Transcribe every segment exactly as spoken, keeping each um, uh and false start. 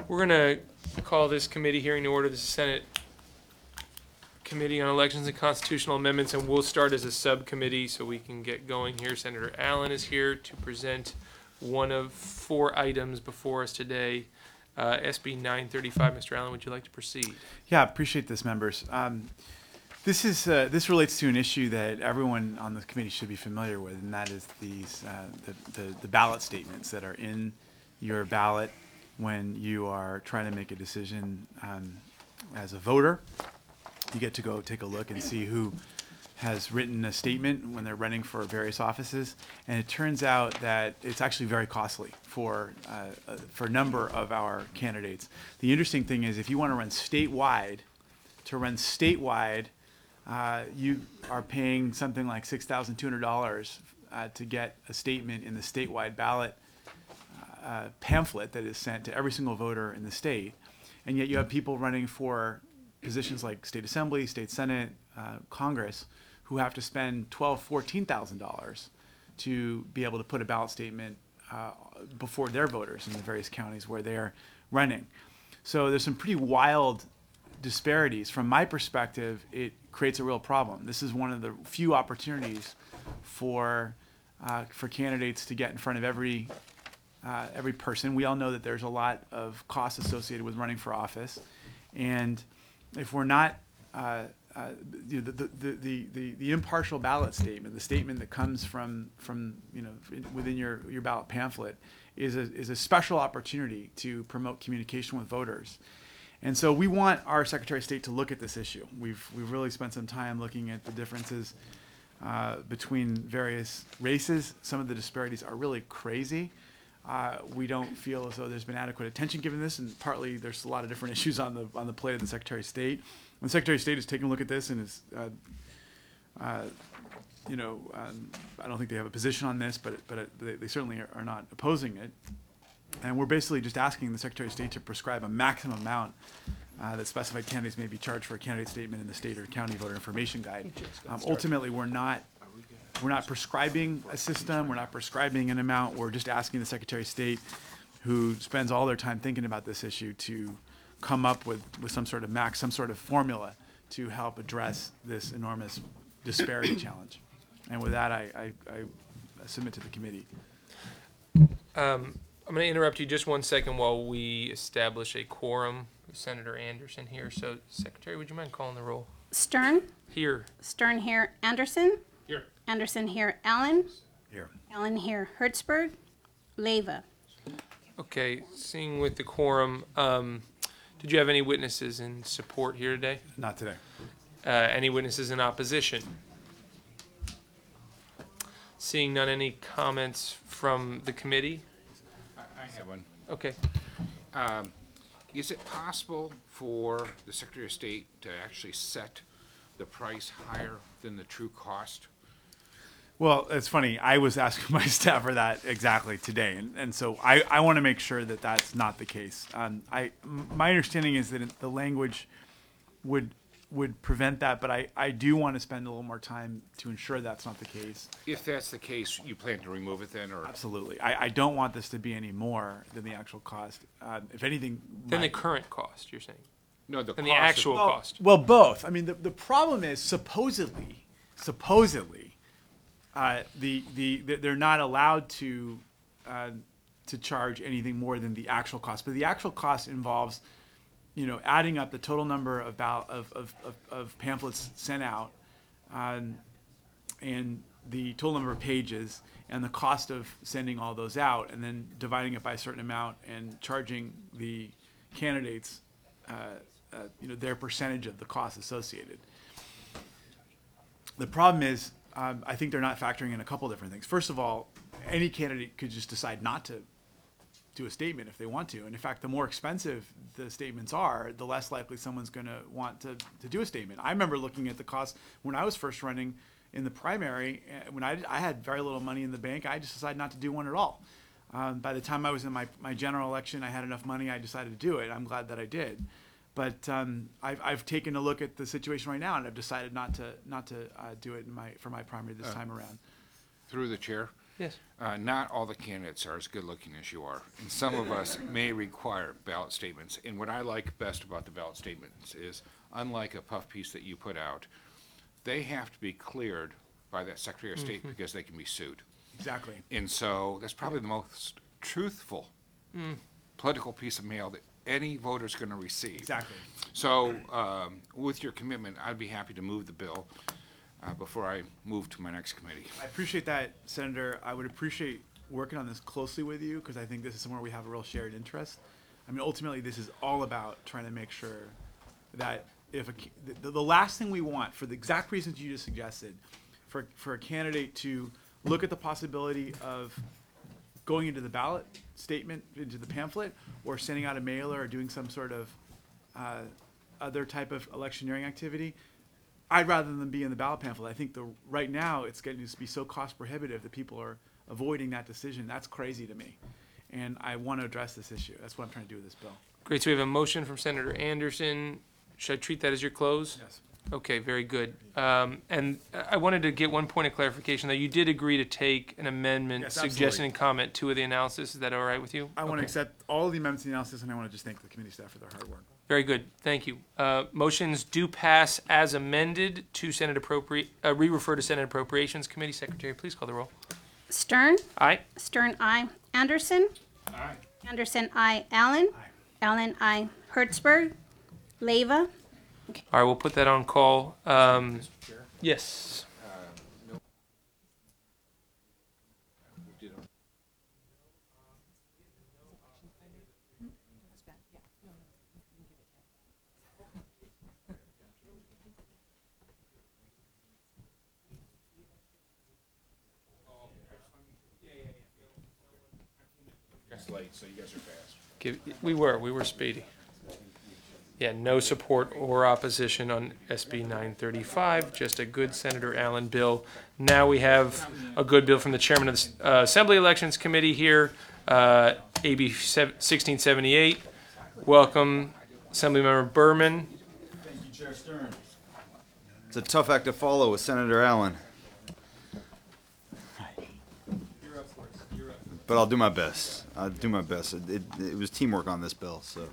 We're going to call this committee hearing to order. This is Senate Committee on Elections and Constitutional Amendments, and we'll start as a subcommittee so we can get going here. Senator Allen is here to present one of four items before us today. Uh, S B nine thirty-five. Mister Allen, would you like to proceed? Yeah, I appreciate this, members. Um, this is uh, this relates to an issue that everyone on the committee should be familiar with, and that is these uh, the, the the ballot statements that are in your ballot when you are trying to make a decision um, as a voter. You get to go take a look and see who has written a statement when they're running for various offices, and it turns out that it's actually very costly for uh, uh, for a number of our candidates. The interesting thing is, if you want to run statewide, to run statewide, uh, you are paying something like six thousand two hundred dollars uh, to get a statement in the statewide ballot uh, pamphlet that is sent to every single voter in the state, and yet you have people running for positions like state assembly, state senate, uh, Congress, who have to spend twelve, fourteen thousand dollars to be able to put a ballot statement uh, before their voters in the various counties where they're running. So there's some pretty wild disparities. From my perspective, it creates a real problem. This is one of the few opportunities for uh, for candidates to get in front of every uh, every person. We all know that there's a lot of costs associated with running for office, and if we're not uh, uh, the, the, the, the, the, the impartial ballot statement, the statement that comes from from you know within your, your ballot pamphlet, is a is a special opportunity to promote communication with voters. And so we want our Secretary of State to look at this issue. We've we've really spent some time looking at the differences uh, between various races. Some of the disparities are really crazy. Uh, we don't feel as though there's been adequate attention given this, and partly there's a lot of different issues on the on the plate of the Secretary of State. And the Secretary of State is taking a look at this and is, uh, uh, you know, um, I don't think they have a position on this, but but it, they, they certainly are, are not opposing it. And we're basically just asking the Secretary of State to prescribe a maximum amount uh, that specified candidates may be charged for a candidate statement in the state or county voter information guide. Um, ultimately, we're not. We're not prescribing a system. We're not prescribing an amount. We're just asking the Secretary of State, who spends all their time thinking about this issue, to come up with, with some sort of max, some sort of formula to help address this enormous disparity challenge. And with that, I, I, I submit to the committee. Um, I'm going to interrupt you just one second while we establish a quorum with Senator Anderson here. So, Secretary, would you mind calling the roll? Stern, Here. Stern here, Anderson, Here. Anderson here, Allen, Here. Allen here, Hertzberg, Leyva. Okay, seeing with the quorum, um, did you have any witnesses in support here today? Not today. Uh, any witnesses in opposition? Seeing none, any comments from the committee? I I have one. Okay. Um, Is it possible for the Secretary of State to actually set the price higher than the true cost? Well, it's funny. I was asking my staff for that exactly today, and, and so I, I want to make sure that that's not the case. Um, I m- my understanding is that it- the language would would prevent that, but I, I do want to spend a little more time to ensure that's not the case. If that's the case, you plan to remove it then, or? Absolutely. I, I don't want this to be any more than the actual cost. Um, if anything, Then the my- current cost, you're saying? No, the Than cost the of- actual well, cost? well, both. I mean, the, the problem is supposedly, supposedly, uh, the, the the they're not allowed to uh, to charge anything more than the actual cost. But the actual cost involves, you know, adding up the total number of ball- of, of, of, of pamphlets sent out, um, and the total number of pages, and the cost of sending all those out, and then dividing it by a certain amount and charging the candidates, uh, uh, you know, their percentage of the cost associated. The problem is, um, I think they're not factoring in a couple different things. First of all, any candidate could just decide not to do a statement if they want to. And in fact, the more expensive the statements are, the less likely someone's going to want to to do a statement. I remember looking at the cost when I was first running in the primary, uh, when I, I had very little money in the bank, I just decided not to do one at all. Um, by the time I was in my, my general election, I had enough money, I decided to do it. I'm glad that I did. But um, I've, I've taken a look at the situation right now, and I've decided not to not to uh, do it in my for my primary this Uh, time around. Through the chair, Yes. Uh, not all the candidates are as good-looking as you are, and some of us may require ballot statements. And what I like best about the ballot statements is, unlike a puff piece that you put out, they have to be cleared by that Secretary of State because they can be sued. Exactly. And so that's probably the most truthful political piece of mail that any voter's going to receive. Exactly. So, um, with your commitment, I'd be happy to move the bill uh, before I move to my next committee. I appreciate that, Senator. I would appreciate working on this closely with you because I think this is somewhere we have a real shared interest. I mean, ultimately, this is all about trying to make sure that if a, ca- the, the last thing we want, for the exact reasons you just suggested, for, for a candidate to look at the possibility of going into the ballot statement, into the pamphlet, or sending out a mailer or doing some sort of uh, other type of electioneering activity, I'd rather than be in the ballot pamphlet. I think the right now it's getting to be so cost prohibitive that people are avoiding that decision. That's crazy to me, and I want to address this issue. That's what I'm trying to do with this bill. Great, so we have a motion from Senator Anderson. Should I treat that as your close? Yes. Okay, very good. Um, and I wanted to get one point of clarification, that you did agree to take an amendment, Yes, suggestion absolutely. and comment two of the analysis. Is that all right with you? I want to Okay. accept all of the amendments to the analysis, and I want to just thank the committee staff for their hard work. Very good, thank you. Uh, motions do pass as amended to Senate appropriate, uh, re-refer to Senate Appropriations Committee. Secretary, please call the roll. Stern, Aye. Stern, I. Anderson, Aye. Anderson, I. Allen, Allen, I. Hertzberg, Leyva, All right, we'll put that on call. Um, yes. It's late, so you guys are fast. Give, we were, we were speedy. Yeah, no support or opposition on S B nine thirty-five, just a good Senator Allen bill. Now we have a good bill from the chairman of the uh, Assembly Elections Committee here, uh, A B sixteen seventy-eight. Welcome, Assemblymember Berman. Thank you, Chair Stern. It's a tough act to follow with Senator Allen. But I'll do my best. I'll do my best. It, it, it was teamwork on this bill, so.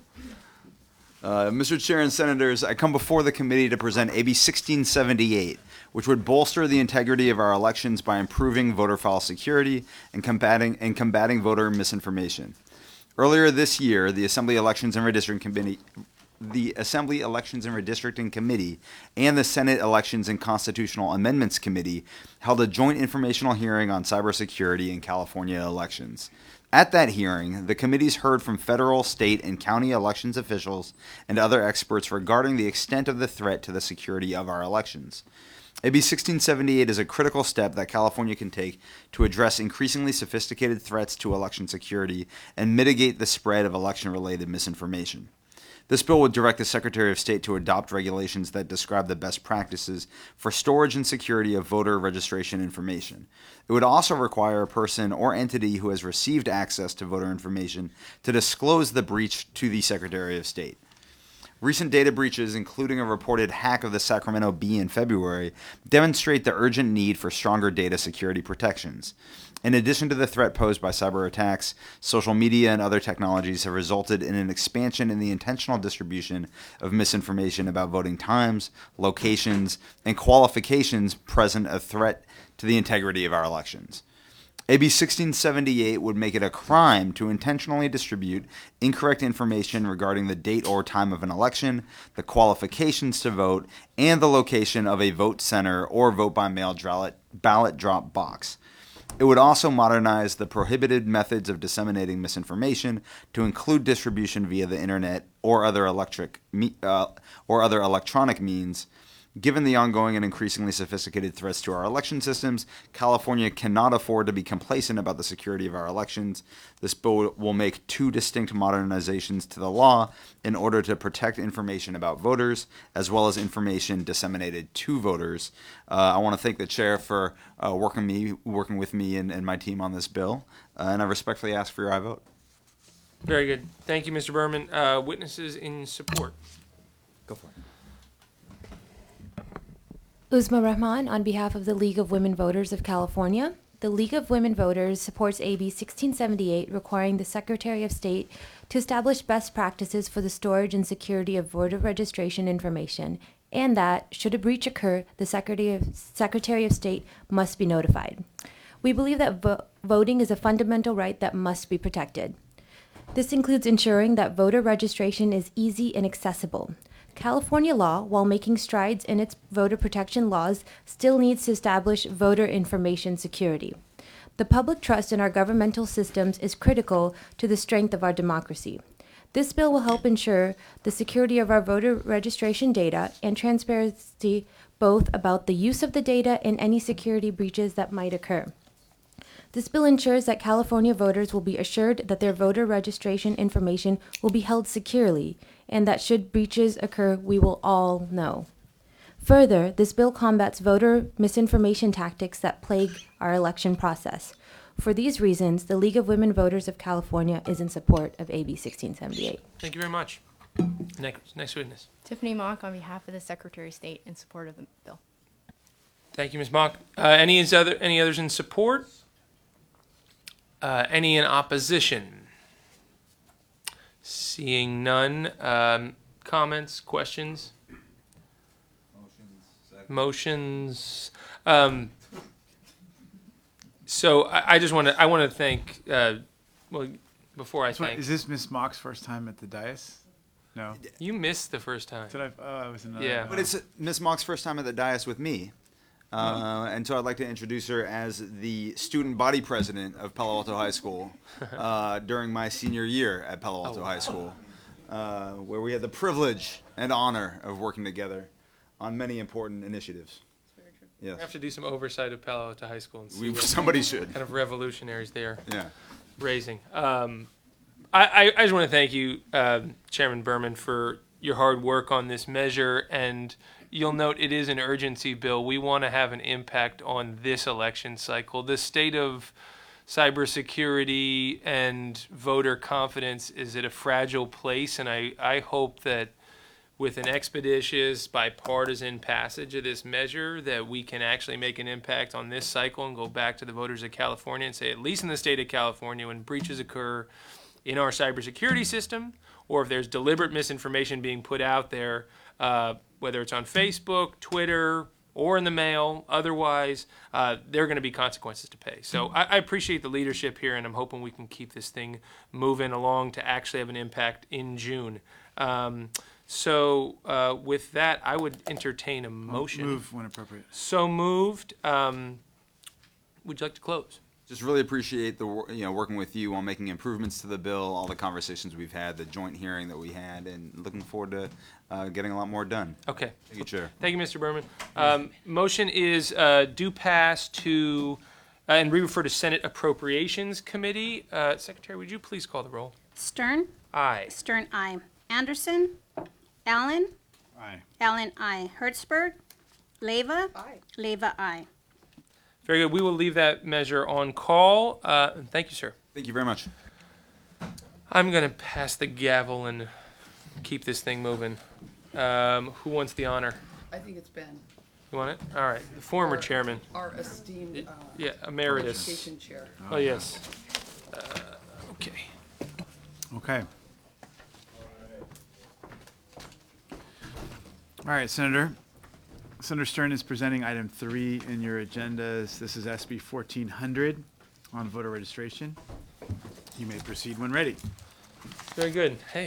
Uh, Mister Chair and Senators, I come before the committee to present A B sixteen seventy-eight, which would bolster the integrity of our elections by improving voter file security and combating, and combating voter misinformation. Earlier this year, the Assembly Elections and Redistricting Committee, the Assembly Elections and Redistricting Committee and the Senate Elections and Constitutional Amendments Committee held a joint informational hearing on cybersecurity in California elections. At that hearing, the committees heard from federal, state, and county elections officials and other experts regarding the extent of the threat to the security of our elections. A B sixteen seventy-eight is a critical step that California can take to address increasingly sophisticated threats to election security and mitigate the spread of election-related misinformation. This bill would direct the Secretary of State to adopt regulations that describe the best practices for storage and security of voter registration information. It would also require a person or entity who has received access to voter information to disclose the breach to the Secretary of State. Recent data breaches, including a reported hack of the Sacramento Bee in February, demonstrate the urgent need for stronger data security protections. In addition to the threat posed by cyber attacks, social media and other technologies have resulted in an expansion in the intentional distribution of misinformation about voting times, locations, and qualifications present a threat to the integrity of our elections. A B sixteen seventy-eight would make it a crime to intentionally distribute incorrect information regarding the date or time of an election, the qualifications to vote, and the location of a vote center or vote-by-mail ballot drop box. It would also modernize the prohibited methods of disseminating misinformation to include distribution via the internet or other electric me- uh, or other electronic means. Given the ongoing and increasingly sophisticated threats to our election systems, California cannot afford to be complacent about the security of our elections. This bill will make two distinct modernizations to the law in order to protect information about voters, as well as information disseminated to voters. Uh, I want to thank the chair for uh, working me, working with me and, and my team on this bill, uh, and I respectfully ask for your aye vote. Very good. Thank you, Mister Berman. Uh, witnesses in support. Go for it. Uzma Rahman on behalf of the League of Women Voters of California. the League of Women Voters supports A B sixteen seventy-eight, requiring the Secretary of State to establish best practices for the storage and security of voter registration information, and that, should a breach occur, the Secretary of, Secretary of State must be notified. We believe that vo- voting is a fundamental right that must be protected. This includes ensuring that voter registration is easy and accessible. California law, while making strides in its voter protection laws, still needs to establish voter information security. The public trust in our governmental systems is critical to the strength of our democracy. This bill will help ensure the security of our voter registration data and transparency both about the use of the data and any security breaches that might occur. This bill ensures that California voters will be assured that their voter registration information will be held securely, and that should breaches occur, we will all know. Further, this bill combats voter misinformation tactics that plague our election process. For these reasons, the League of Women Voters of California is in support of A B sixteen seventy-eight. Thank you very much. Next, next witness. Tiffany Mock on behalf of the Secretary of State in support of the bill. Thank you, Miz Mock. Uh, any is other any others in support? Uh, any in opposition? Seeing none. Um, comments, questions? Motions. Um, so I, I just want to I want to thank. Uh, well, before I So thank is this Miss Mock's first time at the dais? No. you, missed the first time. Did I? Oh, I was in another. Yeah. oh. But it's Miss Mock's first time at the dais with me. Uh, and so I'd like to introduce her as the student body president of Palo Alto High School uh, during my senior year at Palo Alto Oh, High School, uh, where we had the privilege and honor of working together on many important initiatives. We have Yes, to do some oversight of Palo Alto High School and see we, what somebody should. kind of revolutionaries they are Yeah. raising. Um, I, I, I just want to thank you, uh, Chairman Berman, for your hard work on this measure. And you'll note it is an urgency bill. We want to have an impact on this election cycle. The state of cybersecurity and voter confidence is at a fragile place, and I, I hope that with an expeditious bipartisan passage of this measure that we can actually make an impact on this cycle and go back to the voters of California and say, at least in the state of California, when breaches occur in our cybersecurity system, or if there's deliberate misinformation being put out there, uh, whether it's on Facebook, Twitter, or in the mail, otherwise, uh, there are going to be consequences to pay. So I, I appreciate the leadership here, and I'm hoping we can keep this thing moving along to actually have an impact in June. Um, so uh, with that, I would entertain a motion. Move when appropriate. So moved. Um, would you like to close? Just really appreciate the wor- you know working with you on making improvements to the bill, all the conversations we've had, the joint hearing that we had, and looking forward to uh, getting a lot more done. Okay. Thank you, Chair. Thank you, Mister Berman. Um, motion is uh, due pass to, uh, and we refer to Senate Appropriations Committee. Uh, Secretary, would you please call the roll? Stern, Aye. Stern, I. Anderson, Allen, Aye. Allen, I. Hertzberg, Leva, Leva, I. Very good. We will leave that measure on call. Uh, thank you, sir. Thank you very much. I'm going to pass the gavel and keep this thing moving. Um, who wants the honor? I think it's Ben, You want it? All right. The former Our- chairman. our esteemed uh, Yeah, emeritus. education chair. Oh, yes. Uh, okay. Okay. All right, Senator. Senator Stern is presenting item three in your agendas. This is S B fourteen hundred on voter registration. You may proceed when ready. Very good. Hey.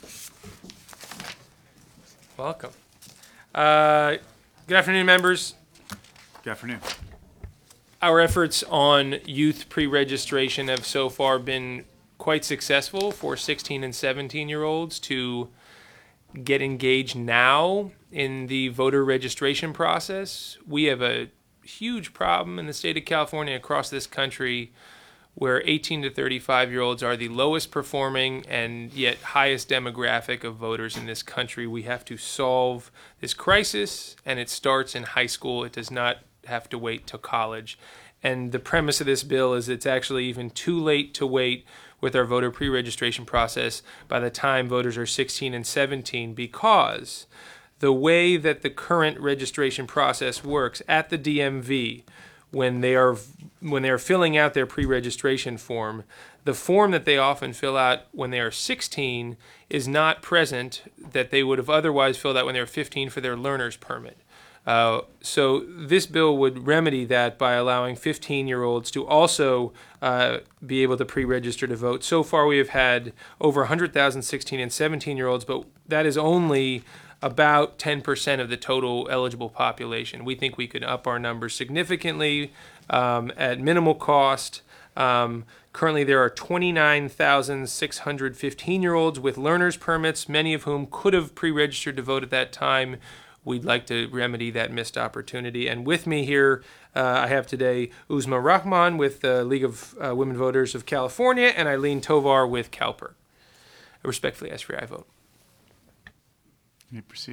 Welcome. Uh, good afternoon, members. Good afternoon. Our efforts on youth pre-registration have so far been quite successful for sixteen and seventeen-year-olds to get engaged now in the voter registration process. We have a huge problem in the state of California, across this country, where eighteen to thirty-five-year-olds are the lowest performing and yet highest demographic of voters in this country. We have to solve this crisis, and it starts in high school. It does not have to wait till college. And the premise of this bill is it's actually even too late to wait with our voter pre-registration process by the time voters are sixteen and seventeen, because the way that the current registration process works at the D M V, when they are when they are filling out their pre-registration form, the form that they often fill out when they are sixteen is not present that they would have otherwise filled out when they were fifteen for their learner's permit. Uh, so this bill would remedy that by allowing fifteen-year-olds to also uh, be able to pre-register to vote. So far, we have had over one hundred thousand sixteen and seventeen-year-olds, but that is only about ten percent of the total eligible population. We think we could up our numbers significantly um, at minimal cost. Um, currently, there are twenty-nine thousand six hundred fifteen-year-olds with learner's permits, many of whom could have pre-registered to vote at that time. We'd like to remedy that missed opportunity. And with me here, uh, I have today Uzma Rahman with the League of uh, Women Voters of California and Eileen Tovar with CalPERC. I respectfully ask for your aye vote. You may proceed.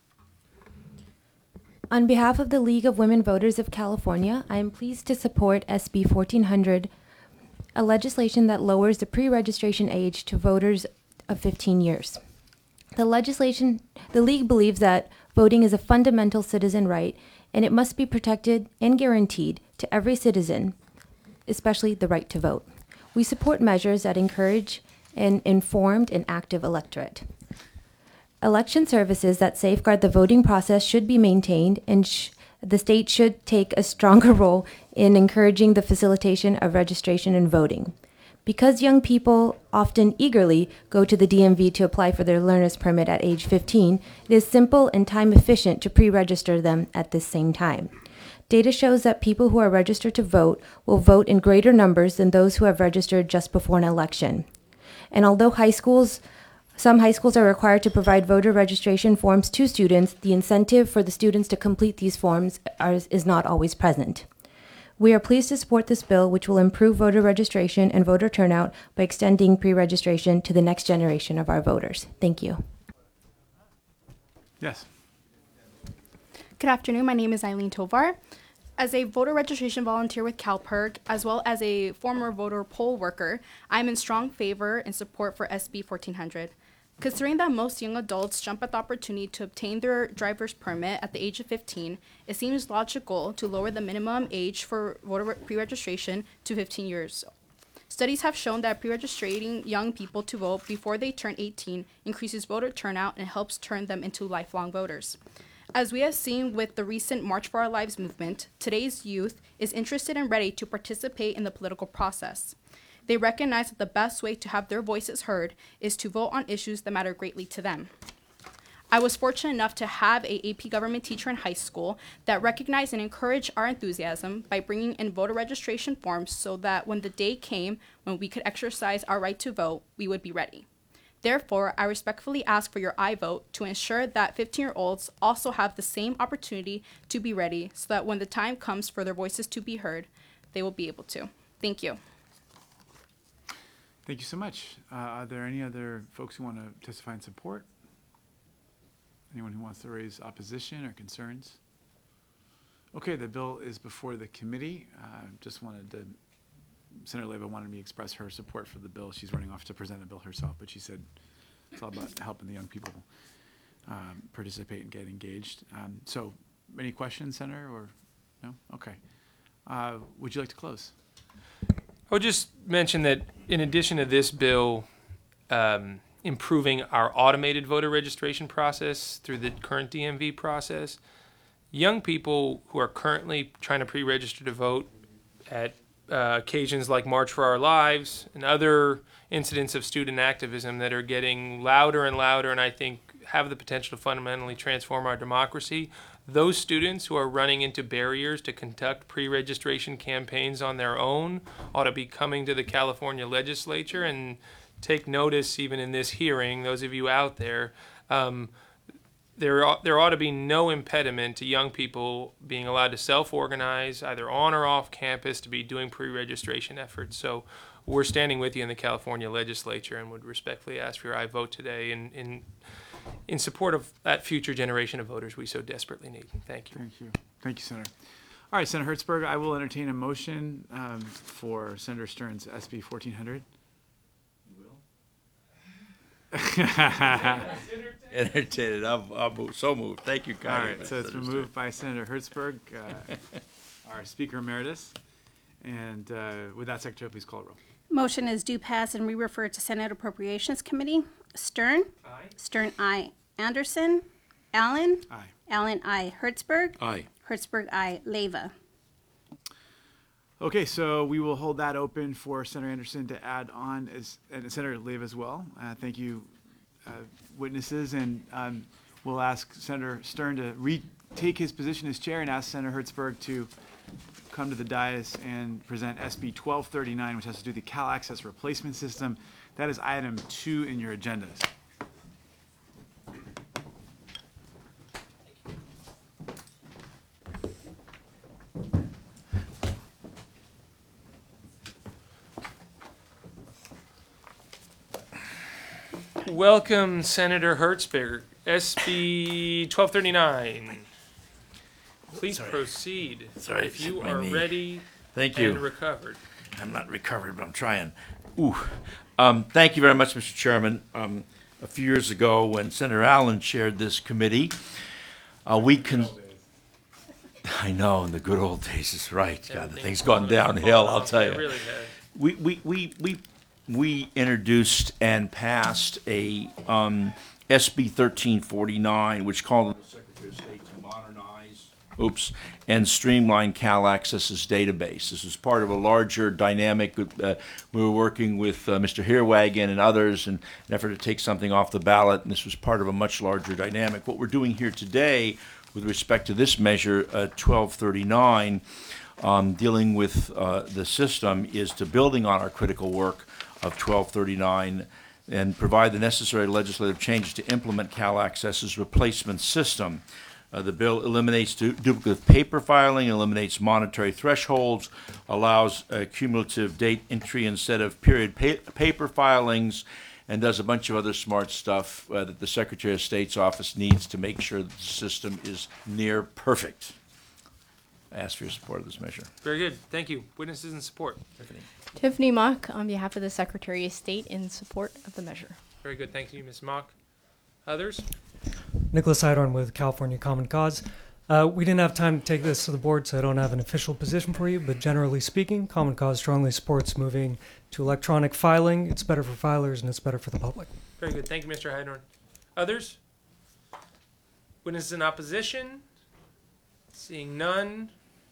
On behalf of the League of Women Voters of California, I am pleased to support S B fourteen hundred, a legislation that lowers the pre-registration age to voters of fifteen years. The legislation, the League believes that voting is a fundamental citizen right, and it must be protected and guaranteed to every citizen, especially the right to vote. We support measures that encourage an informed and active electorate. Election services that safeguard the voting process should be maintained, and sh- the state should take a stronger role in encouraging the facilitation of registration and voting. Because young people often eagerly go to the D M V to apply for their learner's permit at age fifteen, it is simple and time efficient to pre-register them at this same time. Data shows that people who are registered to vote will vote in greater numbers than those who have registered just before an election. And although high schools, some high schools are required to provide voter registration forms to students, the incentive for the students to complete these forms are, is not always present. We are pleased to support this bill, which will improve voter registration and voter turnout by extending pre-registration to the next generation of our voters. Thank you. Yes. Good afternoon. My name is Eileen Tovar. As a voter registration volunteer with CalPERC, as well as a former voter poll worker, I'm in strong favor and support for S B fourteen hundred. Considering that most young adults jump at the opportunity to obtain their driver's permit at the age of fifteen, it seems logical to lower the minimum age for voter pre-registration to fifteen years. Studies have shown that pre-registering young people to vote before they turn eighteen increases voter turnout and helps turn them into lifelong voters. As we have seen with the recent March for Our Lives movement, today's youth is interested and ready to participate in the political process. They recognize that the best way to have their voices heard is to vote on issues that matter greatly to them. I was fortunate enough to have a AP government teacher in high school that recognized and encouraged our enthusiasm by bringing in voter registration forms so that when the day came when we could exercise our right to vote, we would be ready. Therefore, I respectfully ask for your aye vote to ensure that fifteen-year-olds also have the same opportunity to be ready so that when the time comes for their voices to be heard, they will be able to. Thank you. Thank you so much. Uh, are there any other folks who want to testify in support? Anyone who wants to raise opposition or concerns? Okay, the bill is before the committee. Uh, just wanted to, Senator Leyva wanted me to express her support for the bill. She's running off to present the bill herself, but she said it's all about helping the young people um, participate and get engaged. Um, so, any questions, Senator, or no? Okay. Uh, would you like to close? I would just mention that in addition to this bill um, improving our automated voter registration process through the current D M V process, young people who are currently trying to pre-register to vote at uh, occasions like March for Our Lives and other incidents of student activism that are getting louder and louder and I think have the potential to fundamentally transform our democracy, those students who are running into barriers to conduct pre-registration campaigns on their own ought to be coming to the California legislature and take notice even in this hearing, those of you out there. Um, there, ought, there ought to be no impediment to young people being allowed to self-organize either on or off campus to be doing pre-registration efforts. So we're standing with you in the California legislature and would respectfully ask for your aye vote today in, in in support of that future generation of voters we so desperately need. Thank you. Thank you. Thank you, Senator. All right, Senator Hertzberg, I will entertain a motion um, for Senator Stern's S B fourteen hundred. You will? Entertained. I'll, I'll move. So moved. Thank you, All kindly. right, so it's been moved by Senator Hertzberg. Uh, our Speaker Emeritus. And uh, with that, Secretary, please call the roll. Motion is due pass and re-refer to Senate Appropriations Committee. Stern? Aye. Stern, aye. Anderson? Allen? Aye. Allen, aye. Hertzberg? Aye. Hertzberg, aye. Leva? Okay, so we will hold that open for Senator Anderson to add on, as and Senator Leva as well. Uh, thank you, uh, witnesses, and um, we'll ask Senator Stern to retake his position as chair and ask Senator Hertzberg to come to the dais and present S B twelve thirty-nine, which has to do with the Cal Access Replacement System. That is item two in your agendas. Welcome, Senator Hertzberg. S B twelve thirty-nine. Please Sorry. proceed. Sorry, If you my are knee. ready Thank and you. recovered. I'm not recovered, but I'm trying. Ooh. Um, thank you very much, Mister Chairman. Um, a few years ago, when Senator Allen chaired this committee, uh, we con- I know, in the good old days is right. God, the Everything's thing's gone fallen- downhill, fallen I'll off. tell It you. really has. We, we, we, we, we introduced and passed a um, S B thirteen forty-nine, which called on the Secretary of State to modernize, oops, and streamline Cal Access's database. This is part of a larger dynamic. Uh, we were working with uh, Mister Heerwagen and others in an effort to take something off the ballot, and this was part of a much larger dynamic. What we're doing here today with respect to this measure, uh, twelve thirty-nine, um, dealing with uh, the system, is to building on our critical work of twelve thirty-nine and provide the necessary legislative changes to implement Cal Access's replacement system. Uh, the bill eliminates du- duplicate paper filing, eliminates monetary thresholds, allows uh, cumulative date entry instead of period pa- paper filings, and does a bunch of other smart stuff uh, that the Secretary of State's office needs to make sure that the system is near perfect. I ask for your support of this measure. Very good. Thank you. Witnesses in support. Tiffany Mock on behalf of the Secretary of State in support of the measure. Very good. Thank you, Miz Mock. Others? Nicholas Idorn with California Common Cause. Uh, we didn't have time to take this to the board, so I don't have an official position for you, but generally speaking, Common Cause strongly supports moving to electronic filing. It's better for filers and it's better for the public. Very good. Thank you, Mister Hydorn. Others? Witnesses in opposition? Seeing none.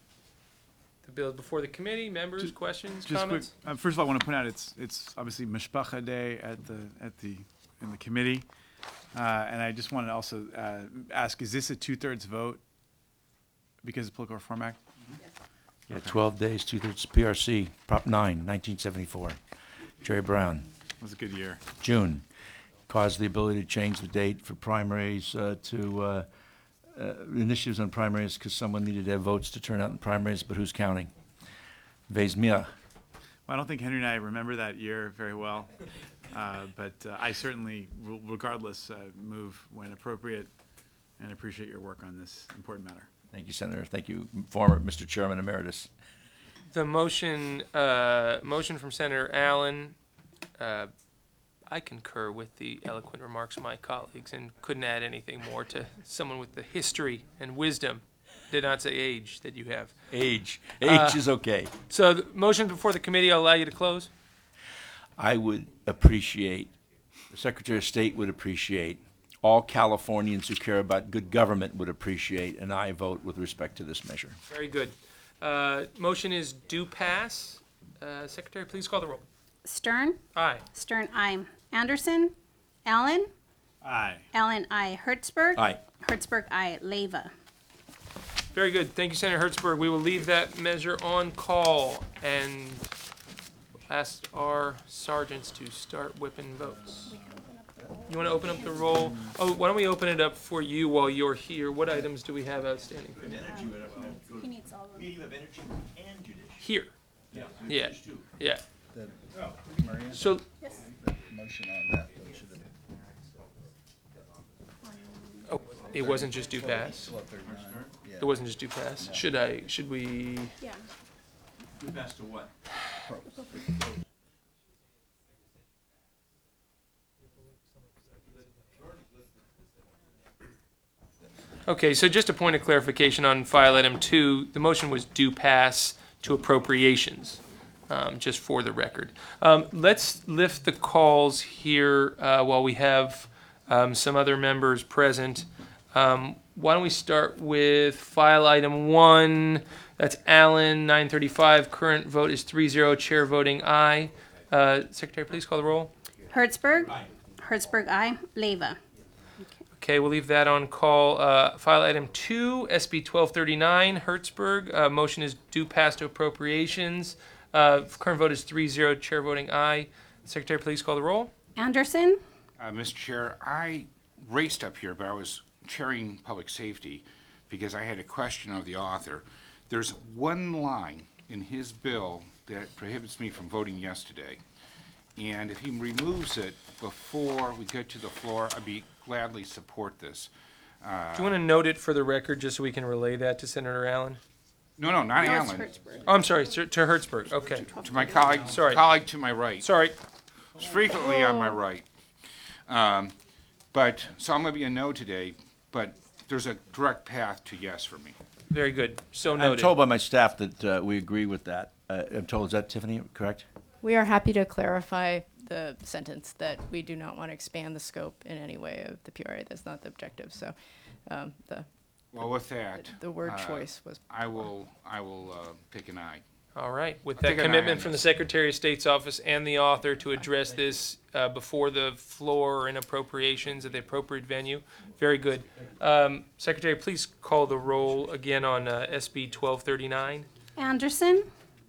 The bill is before the committee. Members, Just- questions, Just quick, comments? uh, first of all, I want to point out it's it's obviously Mishpacha Day at the at the in the committee, uh, and I just wanted to also uh, ask: is this a two-thirds vote because of the Political Reform Act? Yeah, twelve days, two-thirds P R C, Prop nine, nineteen seventy-four. Jerry Brown. It was a good year. June, caused the ability to change the date for primaries uh, to uh, uh, initiatives on primaries because someone needed to have votes to turn out in primaries, but who's counting? Vezmia. Well, I don't think Henry and I remember that year very well, uh, but uh, I certainly, will, regardless, uh, move when appropriate, and appreciate your work on this important matter. Thank you, Senator. Thank you, former Mister Chairman Emeritus. The motion, uh, motion from Senator Allen, uh, I concur with the eloquent remarks of my colleagues and couldn't add anything more to someone with the history and wisdom, did not say age, that you have. Age. Age Uh, is okay. So the motion before the committee, I'll allow you to close. I would appreciate, the Secretary of State would appreciate, all Californians who care about good government would appreciate an aye vote with respect to this measure. Very good. Uh, motion is due pass. Uh, Secretary, please call the roll. Stern? Aye. Stern, aye. Anderson? Allen? Aye. Allen, aye. Hertzberg? Aye. Hertzberg, aye. Leva? Very good. Thank you, Senator Hertzberg. We will leave that measure on call and ask our sergeants to start whipping votes. You want to open up the roll? Oh, why don't we open it up for you while you're here? What items do we have outstanding? He needs all of them. Here. Yeah. Yeah. So, oh, it wasn't just due pass? It wasn't just due pass? Should I, should we? Yeah. Due pass to what? Okay, so just a point of clarification on file item two, the motion was do pass to appropriations, um, just for the record. Um, let's lift the calls here, uh, while we have, um, some other members present. Um, why don't we start with file item one, that's Allen, nine thirty-five, current vote is three zero, chair voting aye. Uh, Secretary, please call the roll. Hertzberg. Hertzberg, aye. Leva. Okay, we'll leave that on call. Uh, file item two, S B twelve thirty-nine, Hertzberg. Uh, motion is due pass to appropriations. Uh, current vote is three zero, chair voting aye. Secretary, please call the roll. Anderson. Uh, Mister Chair, I raced up here, but I was chairing public safety because I had a question of the author. There's one line in his bill that prohibits me from voting yes today. And if he removes it before we get to the floor, I'd be gladly support this. Uh, Do you want to note it for the record, just so we can relay that to Senator Allen? No, no, not No, it's Allen. Hertzberg. Oh, I'm sorry, to to Hertzberg, okay. To my colleague, Sorry. colleague to my right. Sorry. It's frequently on my right. Um, but, so I'm going to be a no today, but there's a direct path to yes for me. Very good, so I'm noted. told by my staff that uh, we agree with that. Uh, I'm told, is that Tiffany, correct? We are happy to clarify the sentence that we do not want to expand the scope in any way of the P R A. That's not the objective. So um, the Well, with that. the word uh, choice was. I will, I will uh, pick an aye. All right, with I'll that take an eye commitment on from the this. Secretary of State's office and the author to address this uh, before the floor and appropriations at the appropriate venue, very good. Um, Secretary, please call the roll again on uh, S B twelve thirty-nine. Anderson.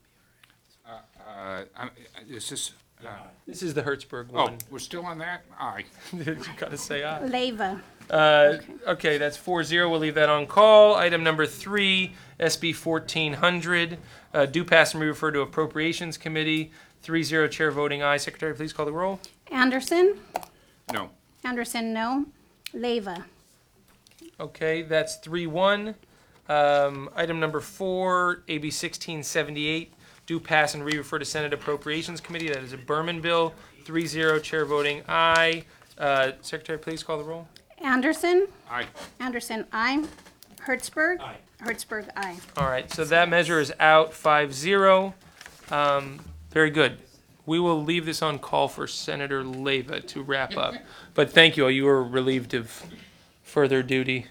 Uh, I'm- Is this, uh, This is the Hertzberg oh, one. we're still on that? Aye. You gotta say aye. Leva. Uh, okay, that's four zero. We'll leave that on call. Item number three, S B fourteen hundred, uh, due pass and be referred to Appropriations Committee. Three zero, chair voting aye. Secretary, please call the roll. Anderson. No. Anderson, no. Leva. Okay, that's three one. Um, item number four, A B sixteen seventy-eight, due pass and re-refer to Senate Appropriations Committee. That is a Berman bill. Three zero, chair voting aye. Uh, Secretary, please call the roll. Anderson. Aye. Anderson, aye. Hertzberg. Aye. Hertzberg, aye. All right, so that measure is out five zero. Um, very good. We will leave this on call for Senator Leva to wrap up. But thank you all. You were relieved of further duty.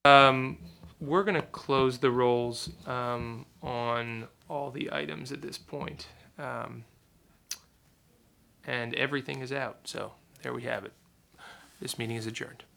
Um, we're gonna close the rolls, um, on all the items at this point. Um, and everything is out, so there we have it. This meeting is adjourned.